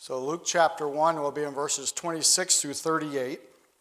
So Luke chapter 1 will be in verses 26 through 38.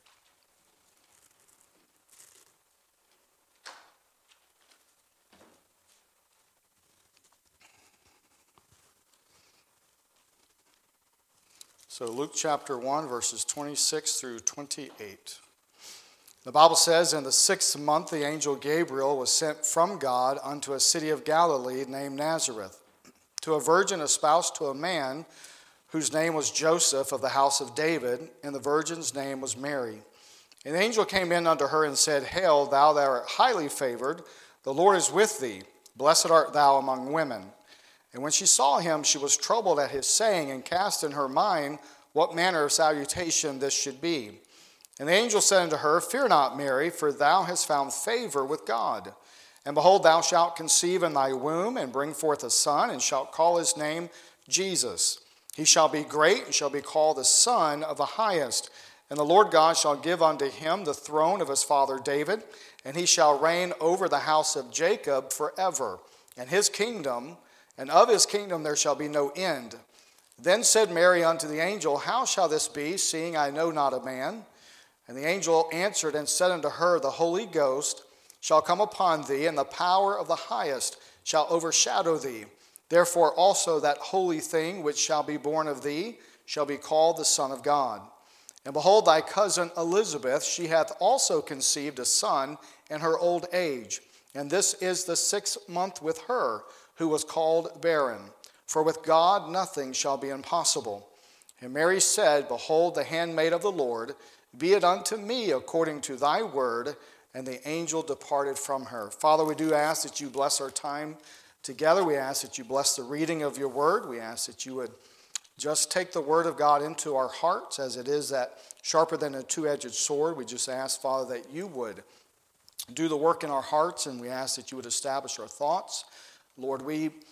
So Luke chapter 1, verses 26 through 28. The Bible says, in the 6th month the angel Gabriel was sent from God unto a city of Galilee named Nazareth, to a virgin espoused to a man whose name was Joseph of the house of David, and the virgin's name was Mary. And the angel came in unto her and said, Hail, thou that art highly favored, the Lord is with thee. Blessed art thou among women. And when she saw him, she was troubled at his saying, and cast in her mind what manner of salutation this should be. And the angel said unto her, Fear not, Mary, for thou hast found favor with God. And behold, thou shalt conceive in thy womb, and bring forth a son, and shalt call his name Jesus. He shall be great, and shall be called the Son of the Highest. And the Lord God shall give unto him the throne of his father David, and he shall reign over the house of Jacob forever. And of his kingdom there shall be no end. Then said Mary unto the angel, How shall this be, seeing I know not a man? And the angel answered and said unto her, The Holy Ghost shall come upon thee, and the power of the Highest shall overshadow thee. Therefore also that holy thing which shall be born of thee shall be called the Son of God. And behold, thy cousin Elizabeth, she hath also conceived a son in her old age. And this is the 6th month with her, who was called barren. For with God nothing shall be impossible. And Mary said, Behold, the handmaid of the Lord, be it unto me according to thy word. And the angel departed from her. Father, we do ask that you bless our time together. We ask that you bless the reading of your word. We ask that you would just take the word of God into our hearts as it is that sharper than a two-edged sword. We just ask, Father, that you would do the work in our hearts, and we ask that you would establish our thoughts. Lord,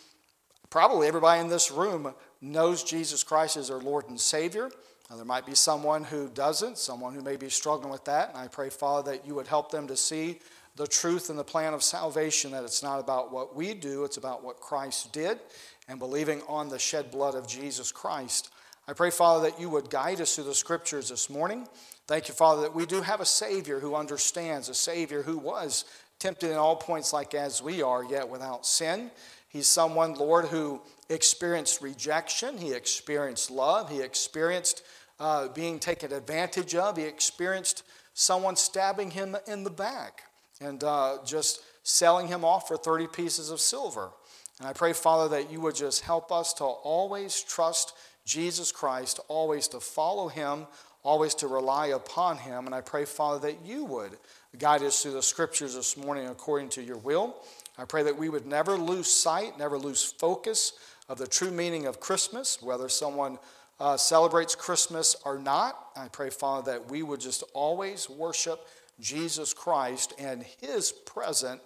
probably everybody in this room knows Jesus Christ as their Lord and Savior. There might be someone who doesn't, someone who may be struggling with that. And I pray, Father, that you would help them to see the truth and the plan of salvation, that it's not about what we do, it's about what Christ did, and believing on the shed blood of Jesus Christ. I pray, Father, that you would guide us through the scriptures this morning. Thank you, Father, that we do have a Savior who understands, a Savior who was tempted in all points like as we are, yet without sin. He's someone, Lord, who experienced rejection. He experienced love. He experienced being taken advantage of. He experienced someone stabbing him in the back and just selling him off for 30 pieces of silver. And I pray, Father, that you would just help us to always trust Jesus Christ, always to follow him, always to rely upon him. And I pray, Father, that you would guide us through the scriptures this morning according to your will. I pray that we would never lose sight, never lose focus of the true meaning of Christmas, whether someone celebrates Christmas or not. I pray, Father, that we would just always worship Jesus Christ and his presence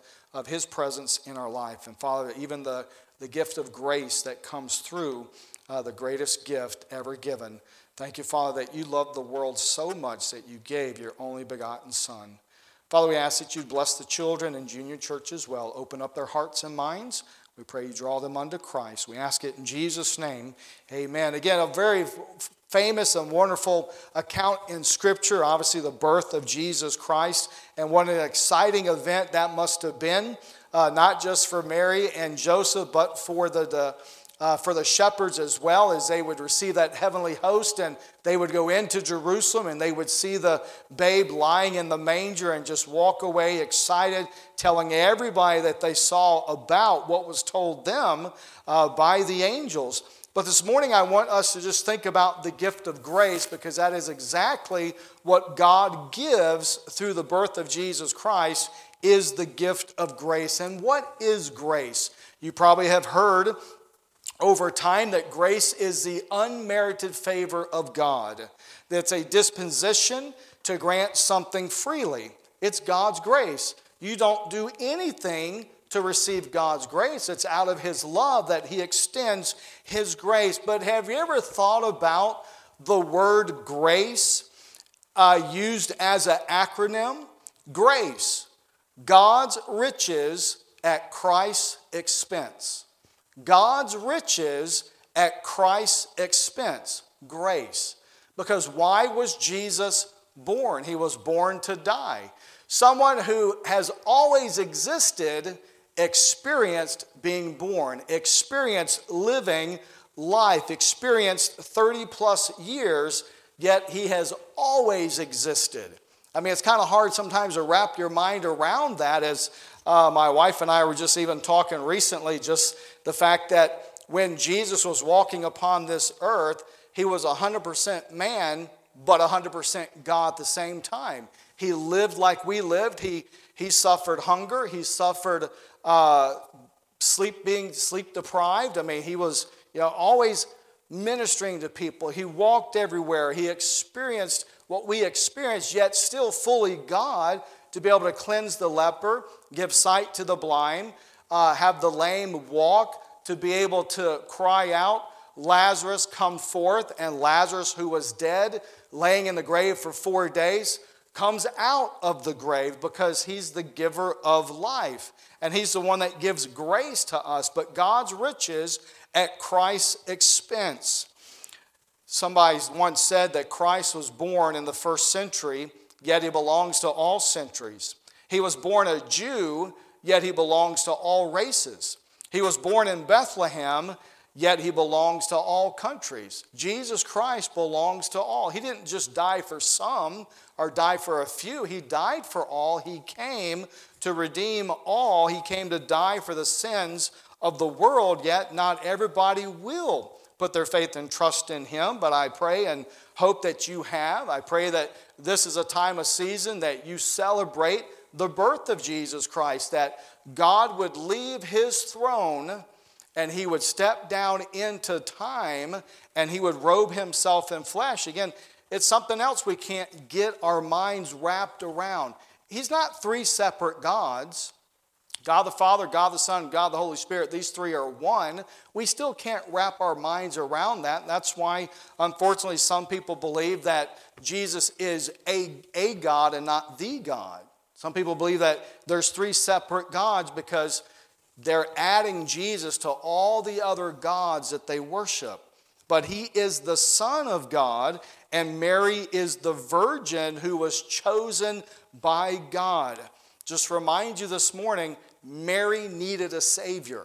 in our life. And Father, even the gift of grace that comes through the greatest gift ever given. Thank you, Father, that you loved the world so much that you gave your only begotten Son. Father, we ask that you bless the children in junior church as well. Open up their hearts and minds. We pray you draw them unto Christ. We ask it in Jesus' name. Amen. Again, a very famous and wonderful account in Scripture, obviously the birth of Jesus Christ, and what an exciting event that must have been, not just for Mary and Joseph, but for the shepherds as well, as they would receive that heavenly host, and they would go into Jerusalem and they would see the babe lying in the manger and just walk away excited, telling everybody that they saw about what was told them by the angels. But this morning I want us to just think about the gift of grace, because that is exactly what God gives through the birth of Jesus Christ, is the gift of grace. And what is grace? You probably have heard over time that grace is the unmerited favor of God. That's a disposition to grant something freely. It's God's grace. You don't do anything to receive God's grace. It's out of his love that he extends his grace. But have you ever thought about the word grace used as an acronym? Grace, God's riches at Christ's expense. God's riches at Christ's expense. grace. Because why was Jesus born? He was born to die. Someone who has always existed experienced being born, experienced living life, experienced 30 plus years, yet he has always existed. I mean, it's kind of hard sometimes to wrap your mind around that, as my wife and I were just even talking recently, just the fact that when Jesus was walking upon this earth, he was 100% man, but 100% God at the same time. He lived like we lived. He suffered hunger. He suffered being sleep deprived. I mean, he was always ministering to people. He walked everywhere. He experienced what we experienced, yet still fully God, to be able to cleanse the leper, give sight to the blind, have the lame walk, to be able to cry out, Lazarus, come forth. And Lazarus, who was dead, laying in the grave for 4 days, comes out of the grave because he's the giver of life. And he's the one that gives grace to us, but God's riches at Christ's expense. Somebody once said that Christ was born in the first century, yet he belongs to all centuries. He was born a Jew, yet he belongs to all races. He was born in Bethlehem, yet he belongs to all countries. Jesus Christ belongs to all. He didn't just die for some or die for a few. He died for all. He came to redeem all. He came to die for the sins of the world, yet not everybody will put their faith and trust in him. But I pray and hope that you have. I pray that this is a time, a season that you celebrate the birth of Jesus Christ, that God would leave his throne and he would step down into time and he would robe himself in flesh. Again, it's something else we can't get our minds wrapped around. He's not three separate gods. God the Father, God the Son, God the Holy Spirit, these three are one. We still can't wrap our minds around that. That's why, unfortunately, some people believe that Jesus is a God and not the God. Some people believe that there's three separate gods because they're adding Jesus to all the other gods that they worship. But he is the Son of God, and Mary is the virgin who was chosen by God. Just remind you this morning, Mary needed a Savior.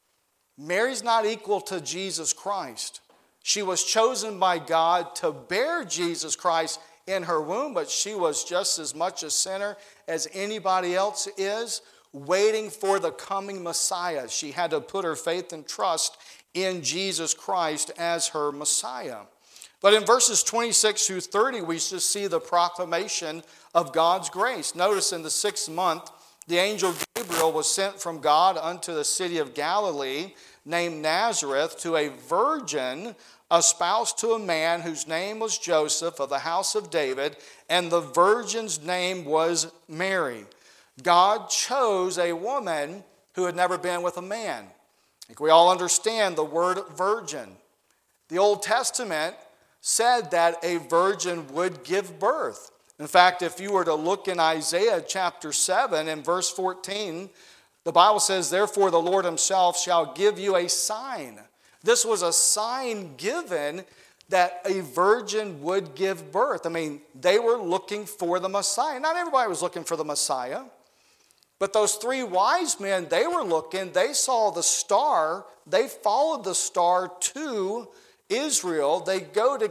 Mary's not equal to Jesus Christ. She was chosen by God to bear Jesus Christ in her womb, but she was just as much a sinner as anybody else is, waiting for the coming Messiah. She had to put her faith and trust in Jesus Christ as her Messiah. But in verses 26 through 30, we just see the proclamation of God's grace. Notice in the 6th month, the angel Gabriel was sent from God unto the city of Galilee, named Nazareth, to a virgin espoused to a man whose name was Joseph of the house of David, and the virgin's name was Mary. God chose a woman who had never been with a man. I think we all understand the word virgin. The Old Testament said that a virgin would give birth. In fact, if you were to look in Isaiah chapter 7 and verse 14, the Bible says, "Therefore the Lord himself shall give you a sign." This was a sign given that a virgin would give birth. I mean, they were looking for the Messiah. Not everybody was looking for the Messiah. But those three wise men, they were looking, they saw the star, they followed the star to Israel. They go to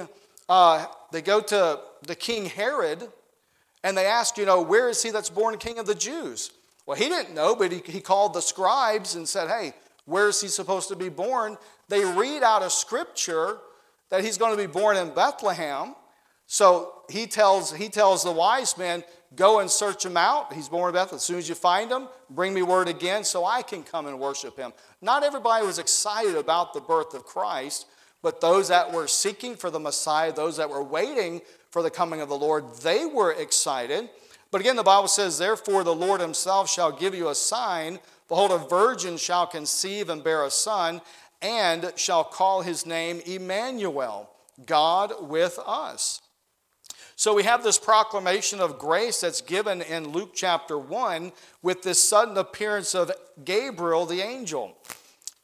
the King Herod, and they ask, where is he that's born king of the Jews? Well, he didn't know, but he called the scribes and said, hey, where is he supposed to be born? They read out of Scripture that he's going to be born in Bethlehem. So he tells the wise men, go and search him out. He's born in Bethlehem. As soon as you find him, bring me word again so I can come and worship him. Not everybody was excited about the birth of Christ, but those that were seeking for the Messiah, those that were waiting for the coming of the Lord, they were excited. But again, the Bible says, "Therefore the Lord himself shall give you a sign. Behold, a virgin shall conceive and bear a son, and shall call his name Emmanuel," God with us. So we have this proclamation of grace that's given in Luke chapter 1 with this sudden appearance of Gabriel the angel.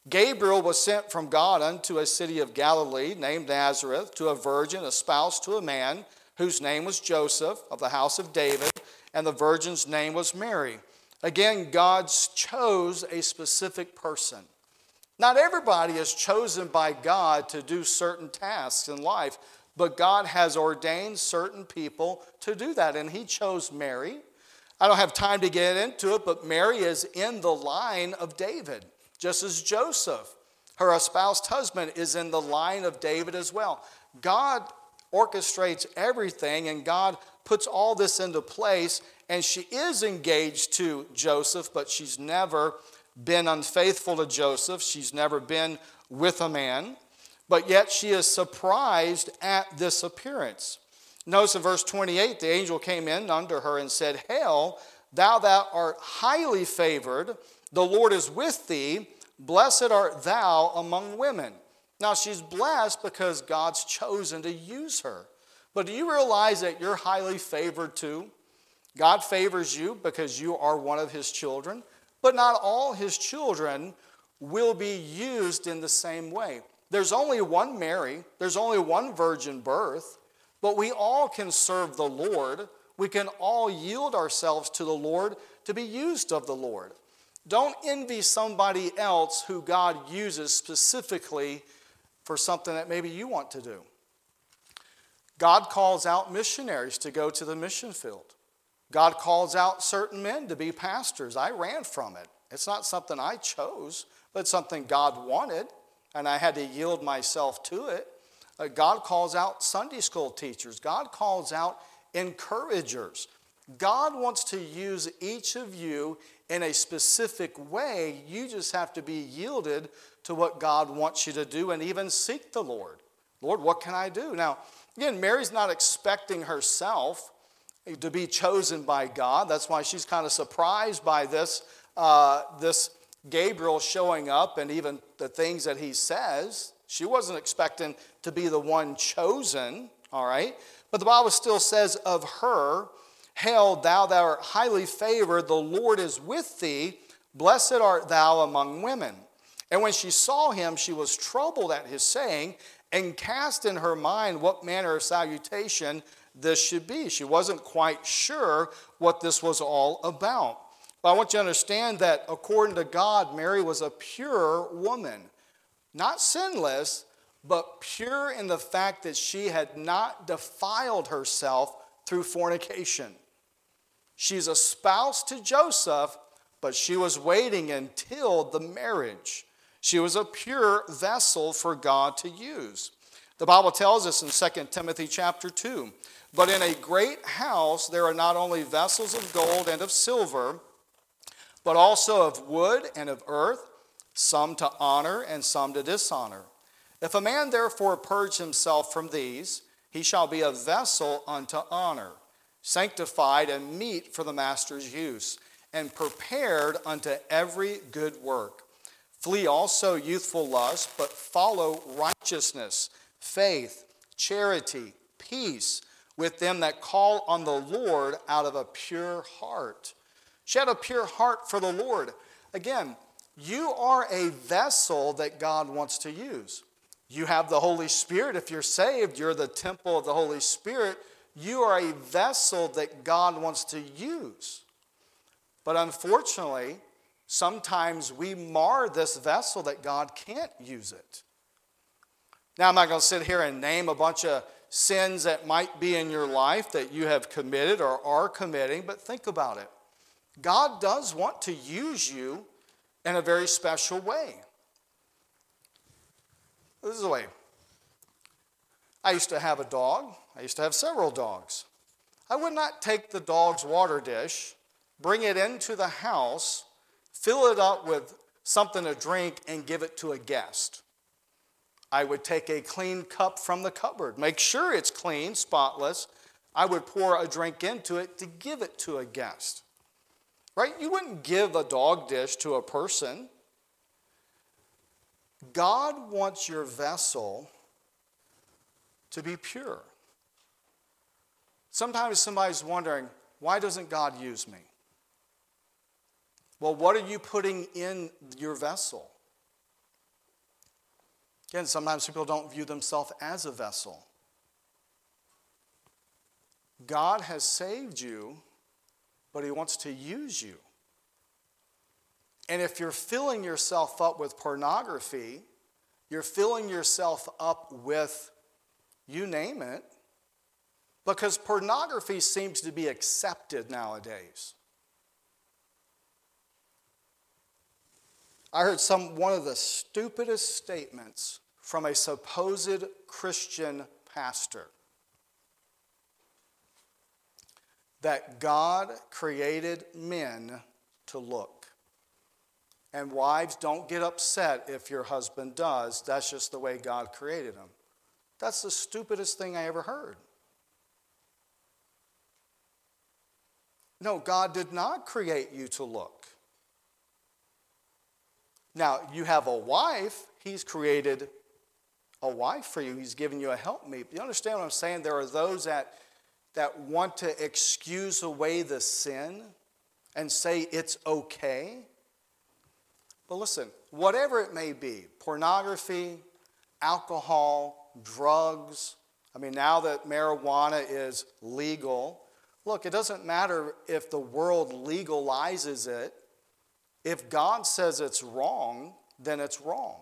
Gabriel was sent from God unto a city of Galilee named Nazareth to a virgin espoused to a man whose name was Joseph of the house of David, and the virgin's name was Mary. Again, God chose a specific person. Not everybody is chosen by God to do certain tasks in life, but God has ordained certain people to do that, and he chose Mary. I don't have time to get into it, but Mary is in the line of David, just as Joseph, her espoused husband, is in the line of David as well. God orchestrates everything, and God puts all this into place, and she is engaged to Joseph, but she's never been unfaithful to Joseph. She's never been with a man, but yet she is surprised at this appearance. Notice in verse 28, the angel came in unto her and said, Hail, thou that art highly favored, the Lord is with thee, blessed art thou among women. Now she's blessed because God's chosen to use her. But do you realize that you're highly favored too? God favors you because you are one of his children, but not all his children will be used in the same way. There's only one Mary, there's only one virgin birth, but we all can serve the Lord. We can all yield ourselves to the Lord to be used of the Lord. Don't envy somebody else who God uses specifically for something that maybe you want to do. God calls out missionaries to go to the mission field. God calls out certain men to be pastors. I ran from it. It's not something I chose, but it's something God wanted, and I had to yield myself to it. God calls out Sunday school teachers. God calls out encouragers. God wants to use each of you in a specific way. You just have to be yielded to what God wants you to do and even seek the Lord. Lord, what can I do? Now, again, Mary's not expecting herself to be chosen by God. That's why she's kind of surprised by this Gabriel showing up and even the things that he says. She wasn't expecting to be the one chosen, all right? But the Bible still says of her, Hail, thou that art highly favored, the Lord is with thee, blessed art thou among women. And when she saw him, she was troubled at his saying, and cast in her mind what manner of salutation this should be. She wasn't quite sure what this was all about. But I want you to understand that according to God, Mary was a pure woman. Not sinless, but pure in the fact that she had not defiled herself through fornication. She's espoused to Joseph, but she was waiting until the marriage. She was a pure vessel for God to use. The Bible tells us in 2 Timothy chapter 2, But in a great house there are not only vessels of gold and of silver, but also of wood and of earth, some to honor and some to dishonor. If a man therefore purge himself from these, he shall be a vessel unto honor, sanctified and meet for the master's use, and prepared unto every good work. Flee also youthful lust, but follow righteousness, faith, charity, peace, with them that call on the Lord out of a pure heart. She had a pure heart for the Lord. Again, you are a vessel that God wants to use. You have the Holy Spirit. If you're saved, you're the temple of the Holy Spirit. You are a vessel that God wants to use. But unfortunately, sometimes we mar this vessel that God can't use it. Now, I'm not going to sit here and name a bunch of sins that might be in your life that you have committed or are committing, but think about it. God does want to use you in a very special way. This is the way. I used to have a dog. I used to have several dogs. I would not take the dog's water dish, bring it into the house, fill it up with something to drink, and give it to a guest. I would take a clean cup from the cupboard, make sure it's clean, spotless. I would pour a drink into it to give it to a guest. Right? You wouldn't give a dog dish to a person. God wants your vessel to be pure. Sometimes somebody's wondering, why doesn't God use me? Well, what are you putting in your vessel? Again, sometimes people don't view themselves as a vessel. God has saved you, but he wants to use you. And if you're filling yourself up with pornography, you're filling yourself up with, you name it, because pornography seems to be accepted nowadays. I heard one of the stupidest statements from a supposed Christian pastor. That God created men to look. And wives, don't get upset if your husband does. That's just the way God created him. That's the stupidest thing I ever heard. No, God did not create you to look. Now, you have a wife. He's created a wife for you. He's given you a helpmeet. You understand what I'm saying? There are those that want to excuse away the sin and say it's okay. But listen, whatever it may be, pornography, alcohol, drugs, now that marijuana is legal, look, it doesn't matter if the world legalizes it. If God says it's wrong, then it's wrong.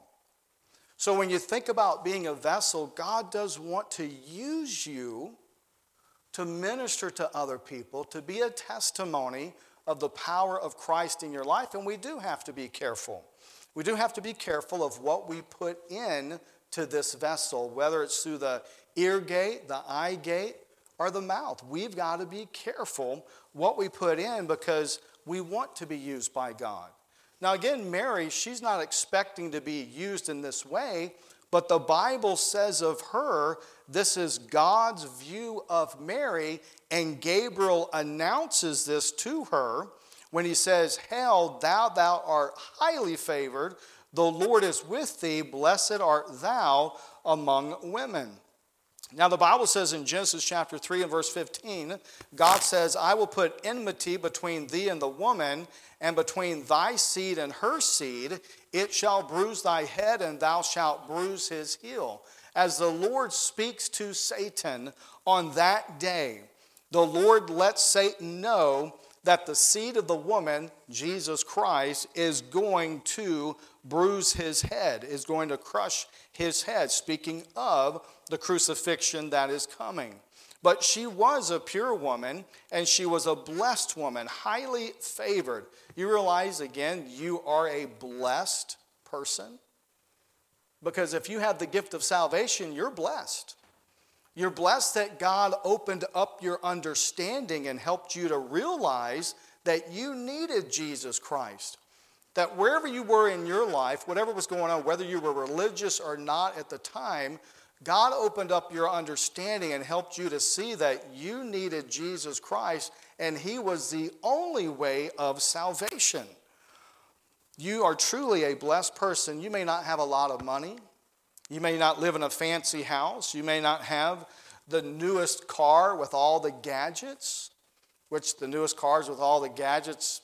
So when you think about being a vessel, God does want to use you to minister to other people, to be a testimony of the power of Christ in your life. And we do have to be careful. We do have to be careful of what we put in to this vessel, whether it's through the ear gate, the eye gate, or the mouth. We've got to be careful what we put in because we want to be used by God. Now again, Mary, she's not expecting to be used in this way, but the Bible says of her, this is God's view of Mary, and Gabriel announces this to her when he says, "Hail, thou art highly favored, the Lord is with thee, blessed art thou among women." Now the Bible says in Genesis chapter 3 and verse 15, God says, "I will put enmity between thee and the woman, and between thy seed and her seed. It shall bruise thy head, and thou shalt bruise his heel." As the Lord speaks to Satan on that day, the Lord lets Satan know that the seed of the woman, Jesus Christ, is going to bruise his head, is going to crush his head, speaking of the crucifixion that is coming. But she was a pure woman, and she was a blessed woman, highly favored. You realize, again, you are a blessed person? Because if you have the gift of salvation, you're blessed. You're blessed that God opened up your understanding and helped you to realize that you needed Jesus Christ. That wherever you were in your life, whatever was going on, whether you were religious or not at the time, God opened up your understanding and helped you to see that you needed Jesus Christ, and he was the only way of salvation. You are truly a blessed person. You may not have a lot of money. You may not live in a fancy house. You may not have the newest car with all the gadgets, which the newest cars with all the gadgets,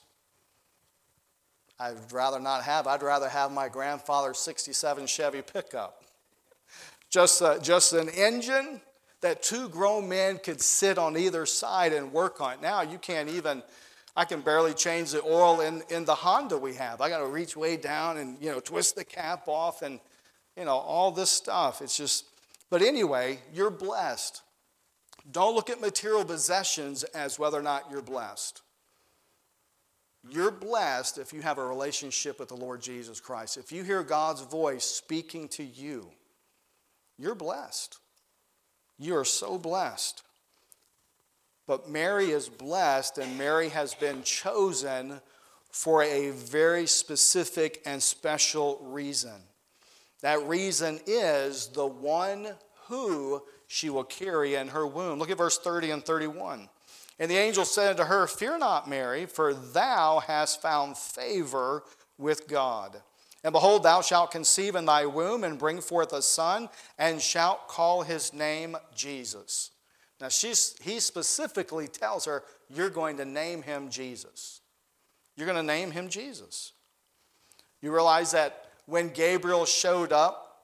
I'd rather not have. I'd rather have my grandfather's 67 Chevy pickup. Just an engine that two grown men could sit on either side and work on. Now you can't even, I can barely change the oil in the Honda we have. I got to reach way down and, twist the cap off and, all this stuff. It's just, but anyway, you're blessed. Don't look at material possessions as whether or not you're blessed. You're blessed if you have a relationship with the Lord Jesus Christ. If you hear God's voice speaking to you, you're blessed. You are so blessed. But Mary is blessed, and Mary has been chosen for a very specific and special reason. That reason is the one who she will carry in her womb. Look at verse 30 and 31. "And the angel said unto her, Fear not, Mary, for thou hast found favor with God. And behold, thou shalt conceive in thy womb and bring forth a son, and shalt call his name Jesus." Now, he specifically tells her, you're going to name him Jesus. You're going to name him Jesus. You realize that when Gabriel showed up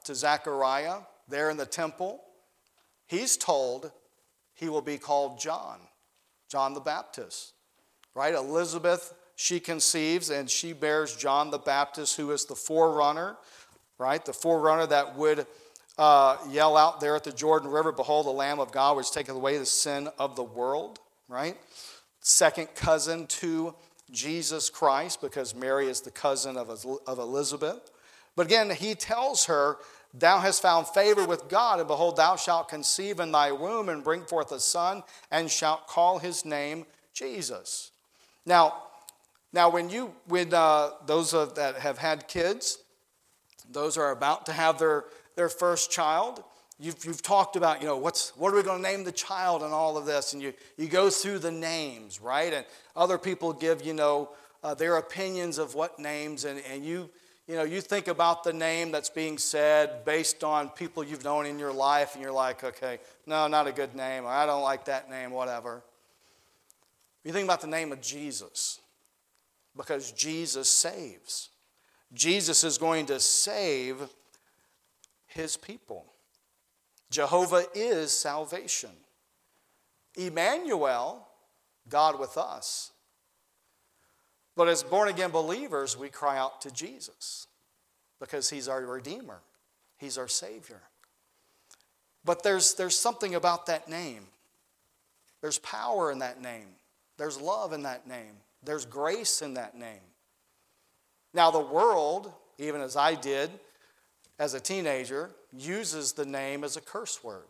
to Zechariah there in the temple, he's told he will be called John the Baptist, right? Elizabeth, she conceives and she bears John the Baptist, who is the forerunner, right? The forerunner that would yell out there at the Jordan River, "Behold, the Lamb of God, which taketh away the sin of the world," right? Second cousin to Jesus Christ, because Mary is the cousin of Elizabeth. But again, he tells her, "Thou hast found favor with God, and behold, thou shalt conceive in thy womb and bring forth a son, and shalt call his name Jesus." Now when those that have had kids, those are about to have their first child, you've talked about, what are we going to name the child and all of this, and you go through the names, right? And other people give their opinions of what names, and you think about the name that's being said based on people you've known in your life, and you're like, okay, no, not a good name, or I don't like that name, whatever. You think about the name of Jesus, because Jesus saves. Jesus is going to save his people. Jehovah is salvation. Emmanuel, God with us. But as born-again believers, we cry out to Jesus because he's our Redeemer. He's our Savior. But there's something about that name. There's power in that name. There's love in that name. There's grace in that name. Now the world, even as I did as a teenager, uses the name as a curse word.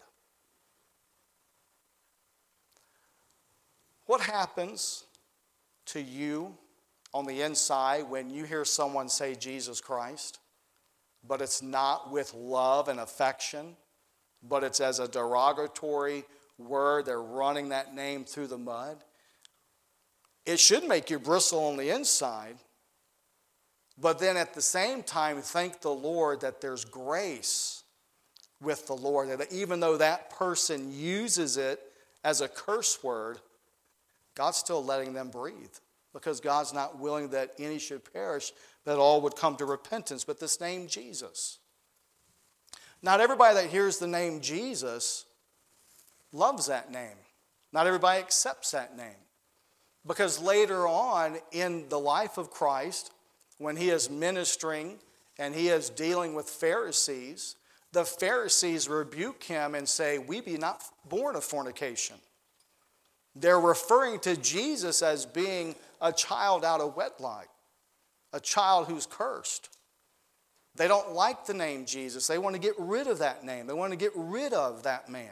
What happens to you on the inside when you hear someone say Jesus Christ, but it's not with love and affection, but it's as a derogatory word? They're running that name through the mud. It should make you bristle on the inside, but then at the same time, thank the Lord that there's grace with the Lord, that even though that person uses it as a curse word, God's still letting them breathe, because God's not willing that any should perish, that all would come to repentance. But this name Jesus, not everybody that hears the name Jesus loves that name. Not everybody accepts that name, because later on in the life of Christ, when he is ministering and he is dealing with Pharisees, the Pharisees rebuke him and say, "We be not born of fornication." They're referring to Jesus as being a child out of wedlock, a child who's cursed. They don't like the name Jesus. They want to get rid of that name. They want to get rid of that man.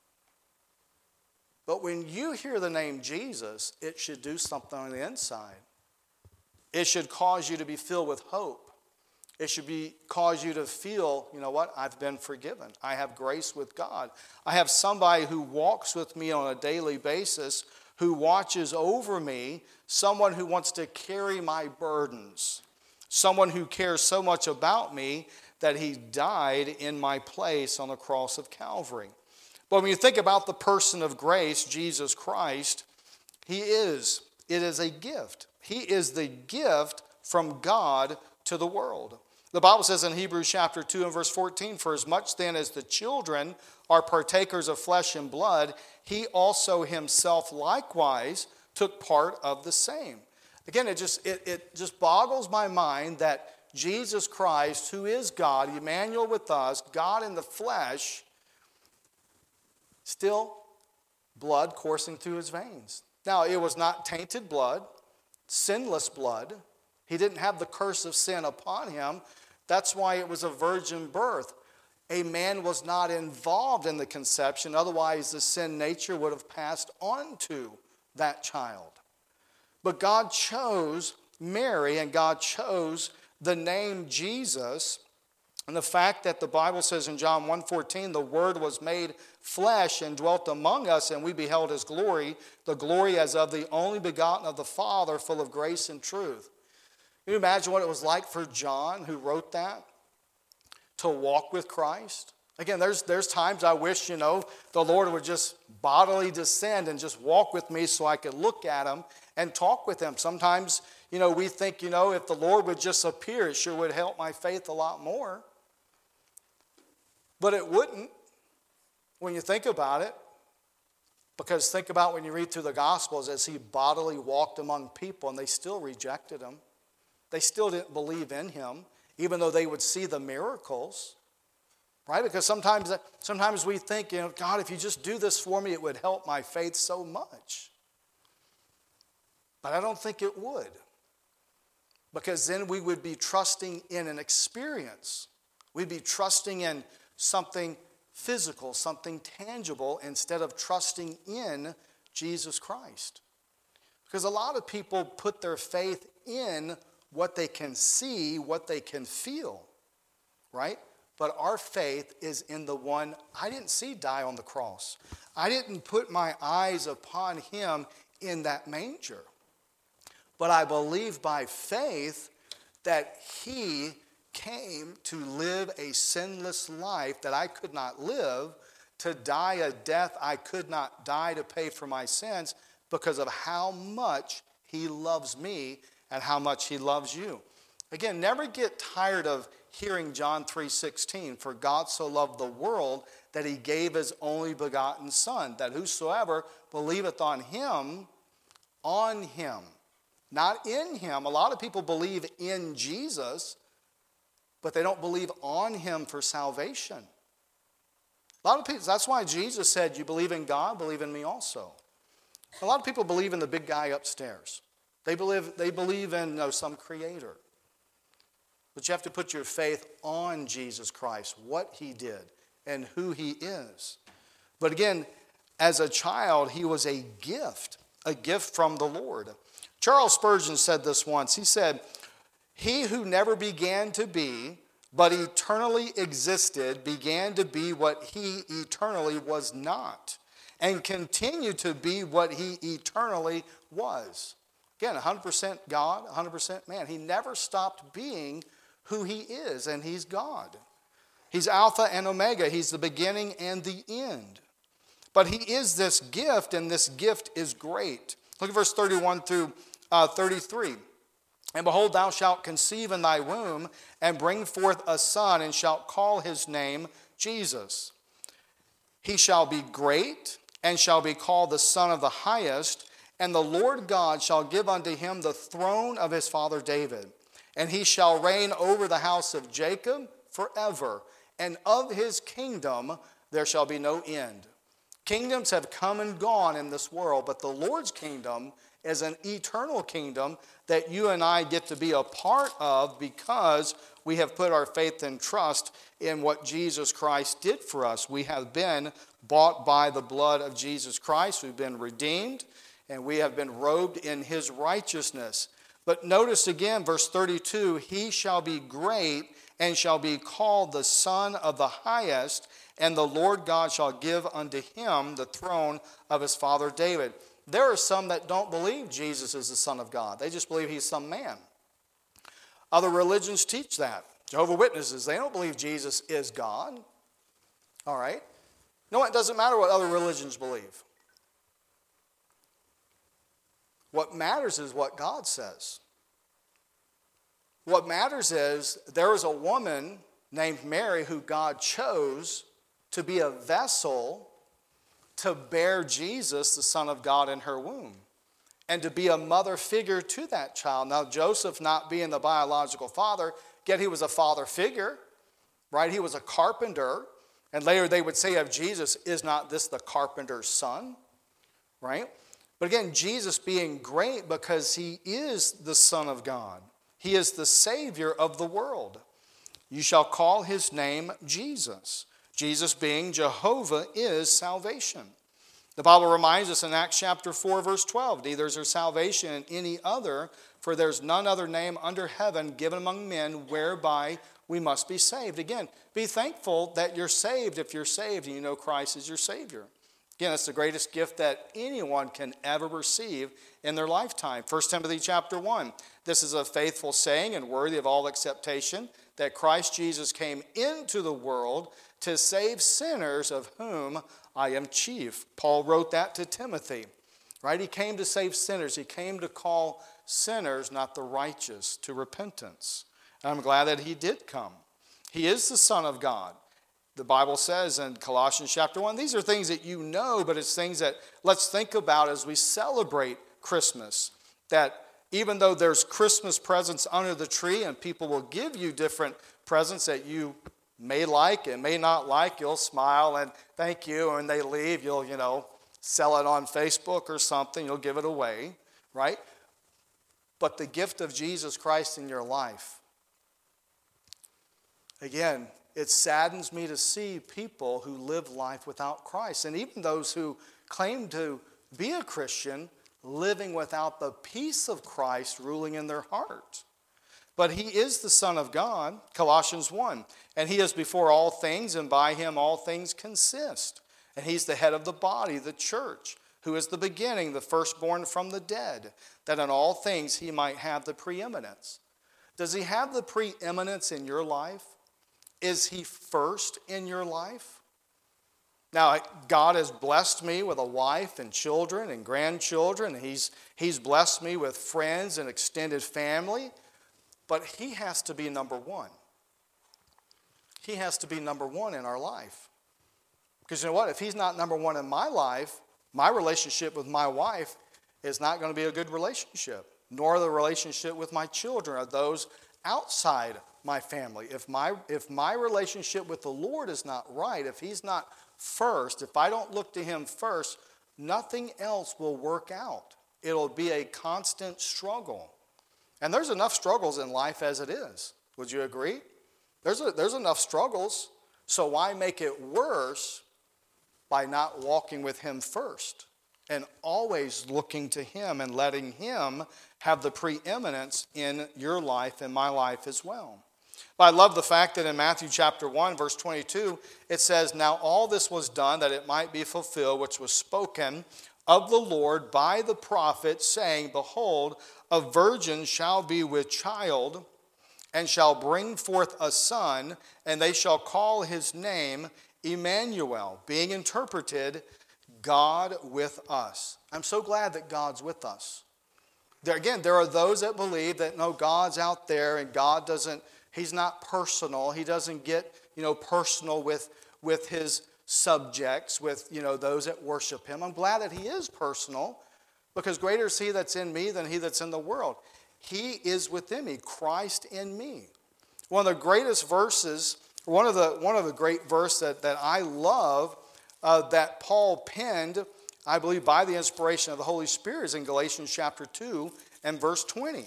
But when you hear the name Jesus, it should do something on the inside. It should cause you to be filled with hope. It should cause you to feel, you know what, I've been forgiven. I have grace with God. I have somebody who walks with me on a daily basis, who watches over me, someone who wants to carry my burdens, someone who cares so much about me that he died in my place on the cross of Calvary. But when you think about the person of grace, Jesus Christ, it is a gift. He is the gift from God to the world. The Bible says in Hebrews chapter 2 and verse 14, "For as much then as the children are partakers of flesh and blood, he also himself likewise took part of the same." Again, it just boggles my mind that Jesus Christ, who is God, Emmanuel with us, God in the flesh, still blood coursing through his veins. Now, it was not tainted blood, sinless blood. He didn't have the curse of sin upon him. That's why it was a virgin birth. A man was not involved in the conception. Otherwise, the sin nature would have passed on to that child. But God chose Mary, and God chose the name Jesus. And the fact that the Bible says in John 1:14, "The Word was made flesh and dwelt among us, and we beheld his glory, the glory as of the only begotten of the Father, full of grace and truth." Can you imagine what it was like for John, who wrote that, to walk with Christ? Again, there's times I wish, the Lord would just bodily descend and just walk with me so I could look at him and talk with him. Sometimes, we think, if the Lord would just appear, it sure would help my faith a lot more. But it wouldn't when you think about it. Because think about when you read through the Gospels as he bodily walked among people and they still rejected him. They still didn't believe in him, even though they would see the miracles. Right? Because sometimes we think, God, if you just do this for me, it would help my faith so much. But I don't think it would. Because then we would be trusting in an experience. We'd be trusting in something physical, something tangible, instead of trusting in Jesus Christ. Because a lot of people put their faith in what they can see, what they can feel. Right? But our faith is in the one I didn't see die on the cross. I didn't put my eyes upon him in that manger. But I believe by faith that he came to live a sinless life that I could not live, to die a death I could not die, to pay for my sins, because of how much he loves me and how much he loves you. Again, never get tired of hearing John 3:16, for God so loved the world that he gave his only begotten Son, that whosoever believeth on him, not in him. A lot of people believe in Jesus, but they don't believe on him for salvation. A lot of people, that's why Jesus said, you believe in God, believe in me also. A lot of people believe in the big guy upstairs. They believe in some creator. But you have to put your faith on Jesus Christ, what he did and who he is. But again, as a child, he was a gift from the Lord. Charles Spurgeon said this once. He said, he who never began to be, but eternally existed, began to be what he eternally was not, and continued to be what he eternally was. Again, 100% God, 100% man. He never stopped being who he is, and he's God. He's Alpha and Omega. He's the beginning and the end. But he is this gift, and this gift is great. Look at verse 31 through 33. And behold, thou shalt conceive in thy womb, and bring forth a son, and shalt call his name Jesus. He shall be great, and shall be called the Son of the Highest, and the Lord God shall give unto him the throne of his father David. And he shall reign over the house of Jacob forever, and of his kingdom there shall be no end. Kingdoms have come and gone in this world, but the Lord's kingdom is an eternal kingdom that you and I get to be a part of, because we have put our faith and trust in what Jesus Christ did for us. We have been bought by the blood of Jesus Christ. We've been redeemed, and we have been robed in his righteousness. But notice again, verse 32, he shall be great and shall be called the Son of the Highest, and the Lord God shall give unto him the throne of his father David. There are some that don't believe Jesus is the Son of God. They just believe he's some man. Other religions teach that. Jehovah's Witnesses, they don't believe Jesus is God. All right? No, it doesn't matter what other religions believe. What matters is what God says. What matters is there is a woman named Mary who God chose to be a vessel to bear Jesus, the Son of God, in her womb, and to be a mother figure to that child. Now, Joseph not being the biological father, yet he was a father figure, right? He was a carpenter, and later they would say of Jesus, is not this the carpenter's son, right? But again, Jesus being great because he is the Son of God. He is the Savior of the world. You shall call his name Jesus. Jesus being Jehovah is salvation. The Bible reminds us in Acts chapter 4, verse 12, neither is there salvation in any other, for there's none other name under heaven given among men whereby we must be saved. Again, be thankful that you're saved if you're saved and you know Christ is your Savior. Again, it's the greatest gift that anyone can ever receive in their lifetime. 1 Timothy chapter 1, this is a faithful saying and worthy of all acceptation, that Christ Jesus came into the world to save sinners, of whom I am chief. Paul wrote that to Timothy, right? He came to save sinners. He came to call sinners, not the righteous, to repentance. And I'm glad that he did come. He is the Son of God. The Bible says in Colossians chapter 1, these are things that you know, but it's things that let's think about as we celebrate Christmas. That even though there's Christmas presents under the tree and people will give you different presents that you may like and may not like, you'll smile and thank you, and they leave, you'll, sell it on Facebook or something, you'll give it away, right? But the gift of Jesus Christ in your life, again, it saddens me to see people who live life without Christ. And even those who claim to be a Christian living without the peace of Christ ruling in their heart. But he is the Son of God, Colossians 1. And he is before all things, and by him all things consist. And he's the head of the body, the church, who is the beginning, the firstborn from the dead, that in all things he might have the preeminence. Does he have the preeminence in your life? Is he first in your life? Now, God has blessed me with a wife and children and grandchildren. He's blessed me with friends and extended family. But he has to be number one. He has to be number one in our life. Because you know what? If he's not number one in my life, my relationship with my wife is not going to be a good relationship, nor the relationship with my children or those outside my family. If my relationship with the Lord is not right, if he's not first, if I don't look to him first, nothing else will work out. It'll be a constant struggle. And there's enough struggles in life as it is. Would you agree? There's enough struggles, so why make it worse by not walking with him first and always looking to him and letting him have the preeminence in your life and my life as well? But I love the fact that in Matthew chapter 1, verse 22, it says, "Now all this was done that it might be fulfilled, which was spoken of the Lord by the prophet, saying, Behold, a virgin shall be with child, and shall bring forth a son, and they shall call his name Emmanuel," being interpreted, God with us. I'm so glad that God's with us. There are those that believe that, no, God's out there, and God doesn't, he's not personal. He doesn't get, personal with his subjects, with, those that worship him. I'm glad that he is personal, because greater is he that's in me than he that's in the world. He is within me, Christ in me. One of the greatest verses, one of the great verses that I love that Paul penned, I believe by the inspiration of the Holy Spirit, is in Galatians chapter 2 and verse 20.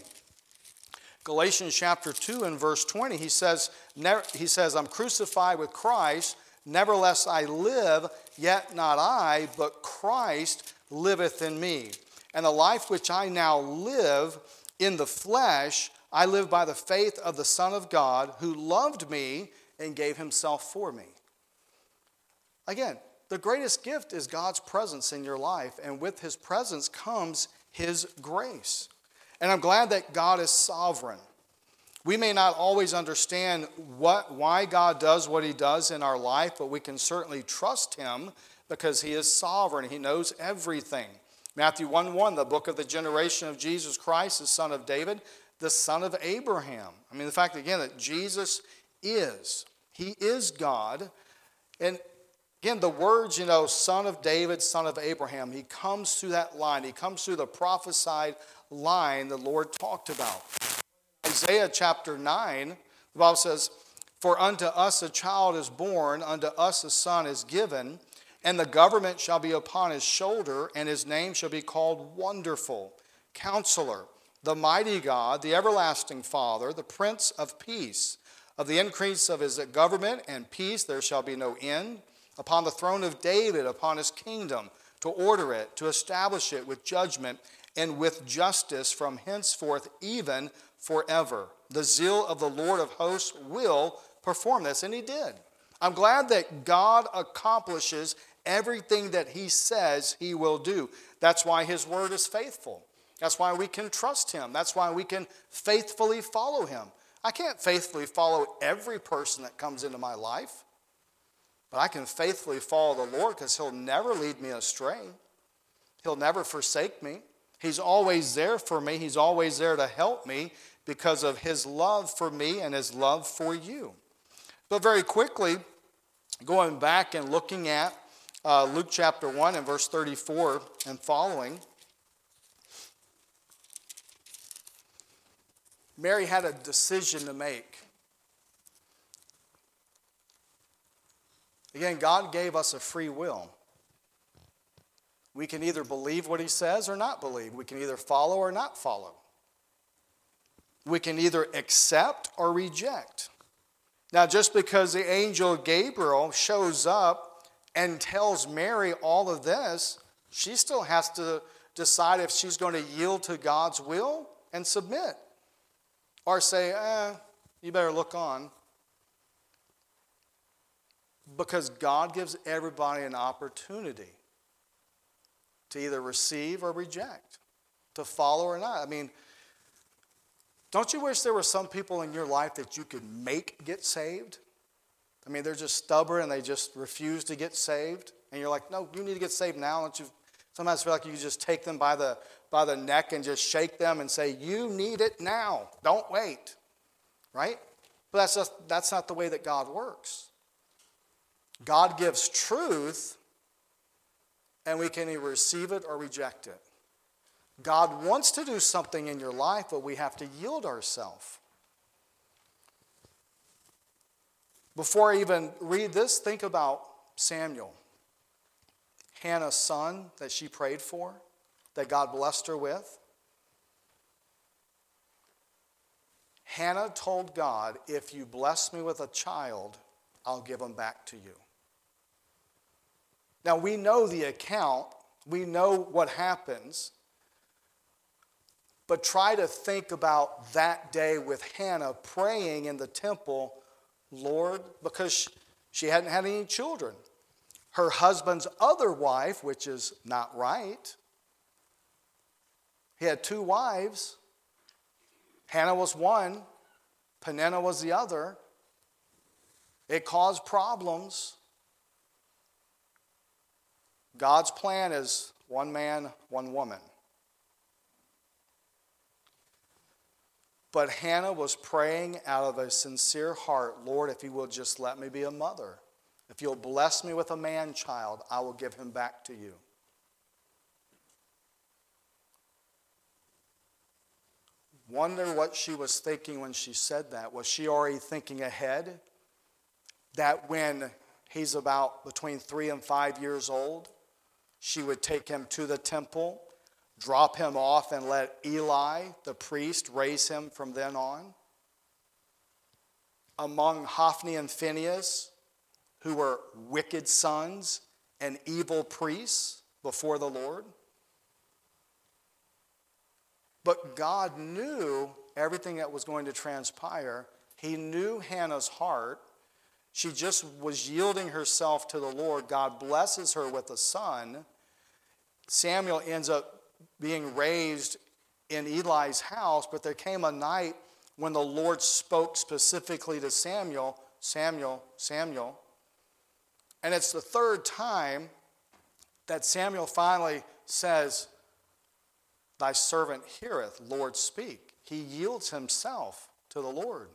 Galatians chapter 2 and verse 20, he says, I'm crucified with Christ, nevertheless I live, yet not I, but Christ liveth in me. And the life which I now live in the flesh, I live by the faith of the Son of God, who loved me and gave himself for me. Again, the greatest gift is God's presence in your life, and with his presence comes his grace. And I'm glad that God is sovereign. We may not always understand why God does what he does in our life, but we can certainly trust him because he is sovereign. He knows everything. Matthew 1:1, the book of the generation of Jesus Christ, the son of David, the son of Abraham. I mean, the fact, again, that Jesus he is God. And again, the words, son of David, son of Abraham, he comes through that line. He comes through the prophesied line the Lord talked about. Isaiah chapter 9, the Bible says, "For unto us a child is born, unto us a son is given, and the government shall be upon his shoulder, and his name shall be called Wonderful, Counselor, the Mighty God, the Everlasting Father, the Prince of Peace. Of the increase of his government and peace there shall be no end, upon the throne of David, upon his kingdom, to order it, to establish it with judgment and with justice from henceforth even forever. The zeal of the Lord of hosts will perform this." And he did. I'm glad that God accomplishes everything that he says he will do. That's why his word is faithful. That's why we can trust him. That's why we can faithfully follow him. I can't faithfully follow every person that comes into my life, but I can faithfully follow the Lord because he'll never lead me astray. He'll never forsake me. He's always there for me. He's always there to help me because of his love for me and his love for you. But very quickly, Going back and looking at Luke chapter 1 and verse 34 and following, Mary had a decision to make. Again, God gave us a free will. We can either believe what he says or not believe. We can either follow or not follow. We can either accept or reject. Now, just because the angel Gabriel shows up and tells Mary all of this, she still has to decide if she's going to yield to God's will and submit. Or say, you better look on. Because God gives everybody an opportunity to either receive or reject, to follow or not. I mean, don't you wish there were some people in your life that you could make get saved? I mean, they're just stubborn and they just refuse to get saved. And you're like, no, you need to get saved now. Don't you sometimes feel like you can just take them by the neck and just shake them and say, you need it now. Don't wait. Right? But that's not the way that God works. God gives truth, and we can either receive it or reject it. God wants to do something in your life, but we have to yield ourselves. Before I even read this, think about Samuel, Hannah's son that she prayed for, that God blessed her with. Hannah told God, if you bless me with a child, I'll give him back to you. Now, we know the account. We know what happens. But try to think about that day with Hannah praying in the temple, Lord, because she hadn't had any children. Her husband's other wife, which is not right. He had 2 wives. Hannah was one. Peninnah was the other. It caused problems. God's plan is one man, one woman. But Hannah was praying out of a sincere heart, Lord, if you will just let me be a mother. If you'll bless me with a man-child, I will give him back to you. Wonder what she was thinking when she said that. Was she already thinking ahead? That when he's about between 3 and 5 years old, she would take him to the temple, drop him off, and let Eli, the priest, raise him from then on. Among Hophni and Phinehas, who were wicked sons and evil priests before the Lord. But God knew everything that was going to transpire. He knew Hannah's heart. She just was yielding herself to the Lord. God blesses her with a son. Samuel ends up being raised in Eli's house, but there came a night when the Lord spoke specifically to Samuel, Samuel, Samuel. And it's the 3rd time that Samuel finally says, thy servant heareth, Lord, speak. He yields himself to the Lord.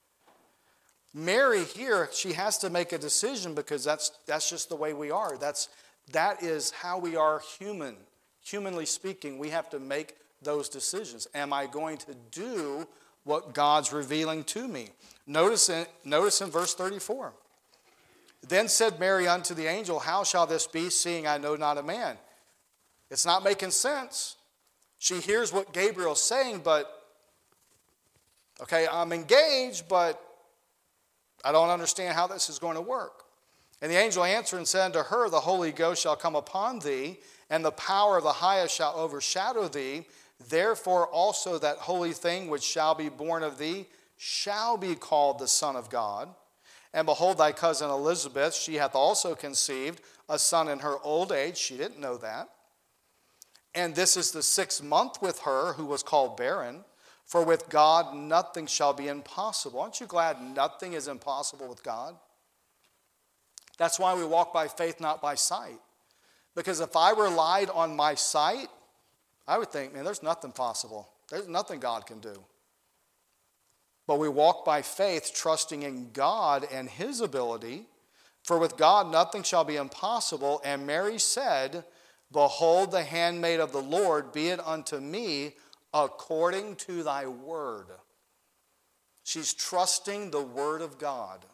Mary here, she has to make a decision because that's just the way we are. That is how we are human. Humanly speaking, we have to make those decisions. Am I going to do what God's revealing to me? Notice in verse 34. Then said Mary unto the angel, how shall this be, seeing I know not a man? It's not making sense. She hears what Gabriel's saying, but, okay, I'm engaged, but I don't understand how this is going to work. And the angel answered and said unto her, the Holy Ghost shall come upon thee, and the power of the highest shall overshadow thee. Therefore also that holy thing which shall be born of thee shall be called the Son of God. And behold, thy cousin Elizabeth, she hath also conceived a son in her old age. She didn't know that. And this is the 6th month with her, who was called barren. For with God nothing shall be impossible. Aren't you glad nothing is impossible with God? That's why we walk by faith, not by sight. Because if I relied on my sight, I would think, man, there's nothing possible. There's nothing God can do. But we walk by faith, trusting in God and his ability For with God nothing shall be impossible. And Mary said, Behold, the handmaid of the Lord, be it unto me according to thy word. She's trusting the word of God.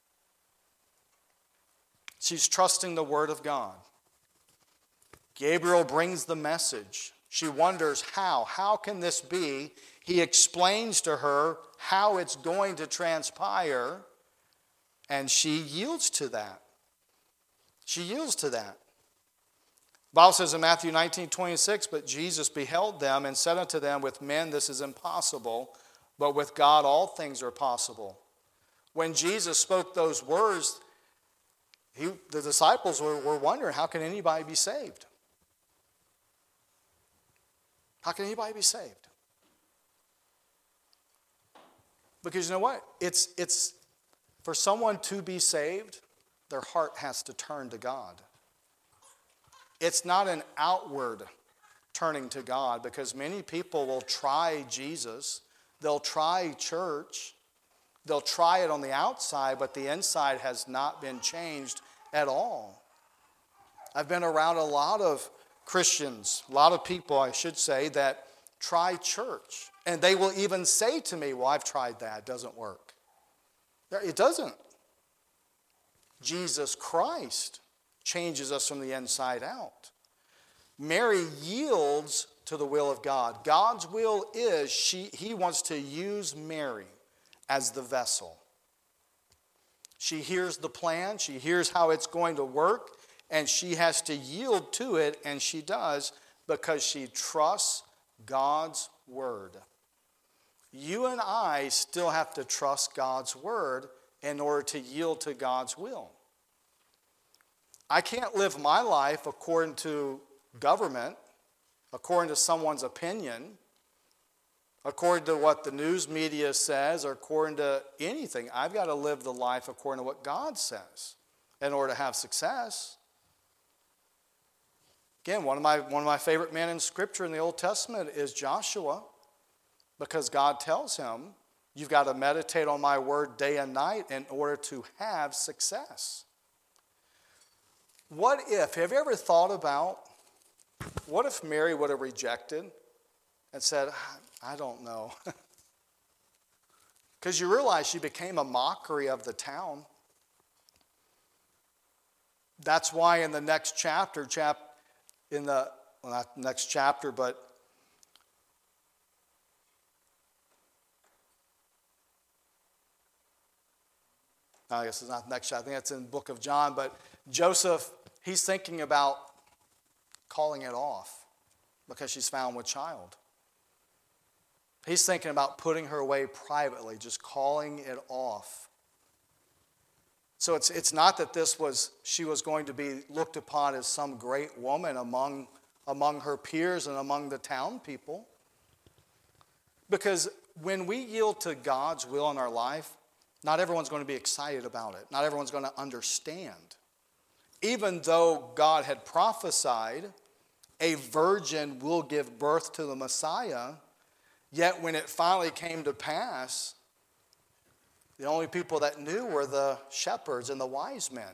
She's trusting the word of God. Gabriel brings the message. She wonders how. How can this be? He explains to her how it's going to transpire, and she yields to that. She yields to that. The Bible says in Matthew 19:26, but Jesus beheld them and said unto them, with men this is impossible, but with God all things are possible. When Jesus spoke those words, the disciples were wondering, how can anybody be saved? How can anybody be saved? Because you know what? It's for someone to be saved, their heart has to turn to God. It's not an outward turning to God, because many people will try Jesus, they'll try church, they'll try it on the outside, but the inside has not been changed at all. I've been around a lot of Christians, a lot of people, I should say, that try church. And they will even say to me, well, I've tried that, it doesn't work. It doesn't. Jesus Christ changes us from the inside out. Mary yields to the will of God. God's will is he wants to use Mary as the vessel. She hears the plan, she hears how it's going to work, and she has to yield to it, and she does because she trusts God's word. You and I still have to trust God's word in order to yield to God's will. I can't live my life according to government, according to someone's opinion, according to what the news media says, or according to anything. I've got to live the life according to what God says in order to have success. Again, one of my favorite men in Scripture in the Old Testament is Joshua, because God tells him, you've got to meditate on my word day and night in order to have success. Have you ever thought about, what if Mary would have rejected and said, I don't know. Because you realize she became a mockery of the town. That's why in the next chapter, not next chapter, but I guess it's not next chapter, I think that's in the book of John, but Joseph, he's thinking about calling it off because she's found with child. He's thinking about putting her away privately, just calling it off. So it's not that she was going to be looked upon as some great woman among her peers and among the town people. Because when we yield to God's will in our life, not everyone's going to be excited about it. Not everyone's going to understand. Even though God had prophesied a virgin will give birth to the Messiah, yet when it finally came to pass, the only people that knew were the shepherds and the wise men.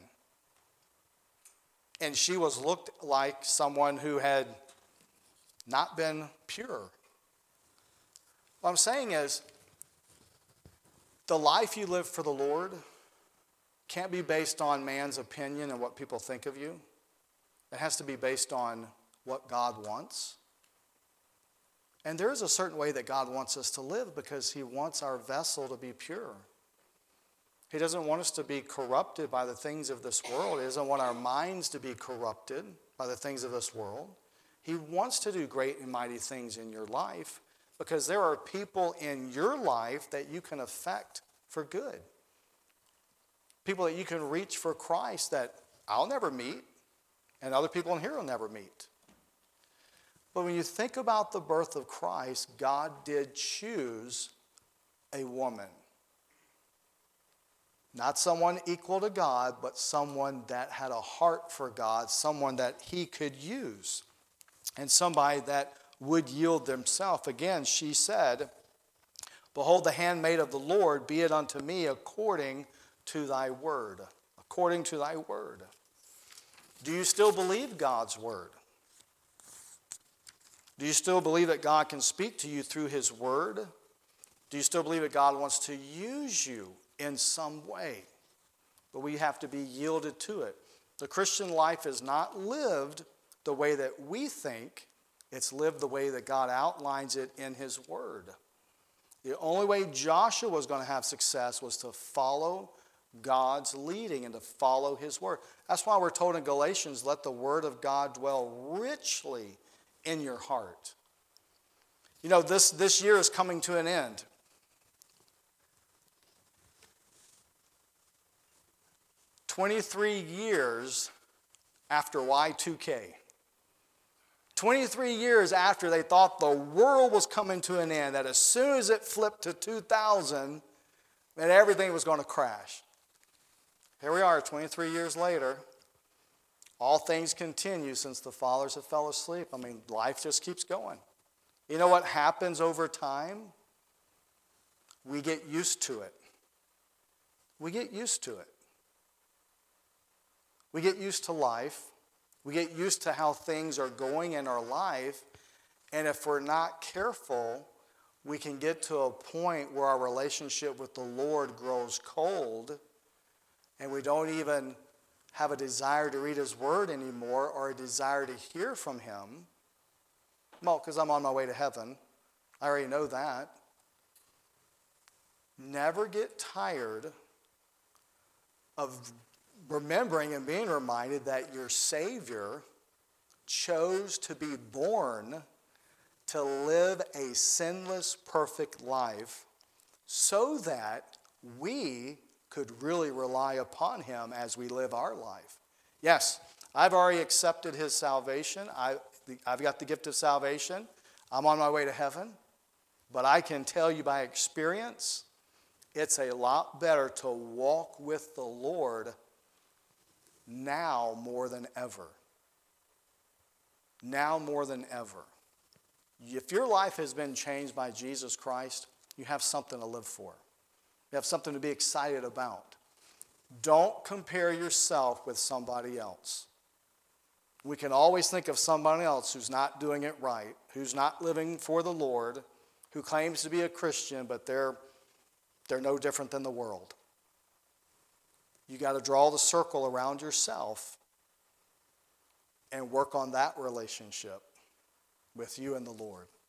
And she was looked like someone who had not been pure. What I'm saying is, the life you live for the Lord can't be based on man's opinion and what people think of you. It has to be based on what God wants. And there is a certain way that God wants us to live because he wants our vessel to be pure. He doesn't want us to be corrupted by the things of this world. He doesn't want our minds to be corrupted by the things of this world. He wants to do great and mighty things in your life because there are people in your life that you can affect for good. People that you can reach for Christ that I'll never meet and other people in here will never meet. But when you think about the birth of Christ, God did choose a woman. Not someone equal to God, but someone that had a heart for God, someone that he could use, and somebody that would yield themselves. Again, she said, Behold, the handmaid of the Lord, be it unto me according to thy word. according to thy word. Do you still believe God's word? Do you still believe that God can speak to you through his word? Do you still believe that God wants to use you in some way? But we have to be yielded to it. The Christian life is not lived the way that we think. It's lived the way that God outlines it in his word. The only way Joshua was going to have success was to follow God's leading and to follow his word. That's why we're told in Galatians, let the word of God dwell richly in your heart. You know, this year is coming to an end. "23 years after Y2K. 23 years after they thought the world was coming to an end, that as soon as it flipped to 2000, that everything was going to crash. Here we are, 23 years later. All things continue since the fathers have fell asleep. I mean, life just keeps going. You know what happens over time? We get used to it. We get used to it. We get used to life. We get used to how things are going in our life. And if we're not careful, we can get to a point where our relationship with the Lord grows cold and we don't even have a desire to read his word anymore or a desire to hear from him. Well, because I'm on my way to heaven. I already know that. Never get tired of remembering and being reminded that your Savior chose to be born to live a sinless, perfect life so that we could really rely upon him as we live our life. Yes, I've already accepted his salvation. I've got the gift of salvation. I'm on my way to heaven. But I can tell you by experience, it's a lot better to walk with the Lord now more than ever. Now more than ever. If your life has been changed by Jesus Christ, you have something to live for. You have something to be excited about. Don't compare yourself with somebody else. We can always think of somebody else who's not doing it right, who's not living for the Lord, who claims to be a Christian, but they're no different than the world. You got to draw the circle around yourself and work on that relationship with you and the Lord.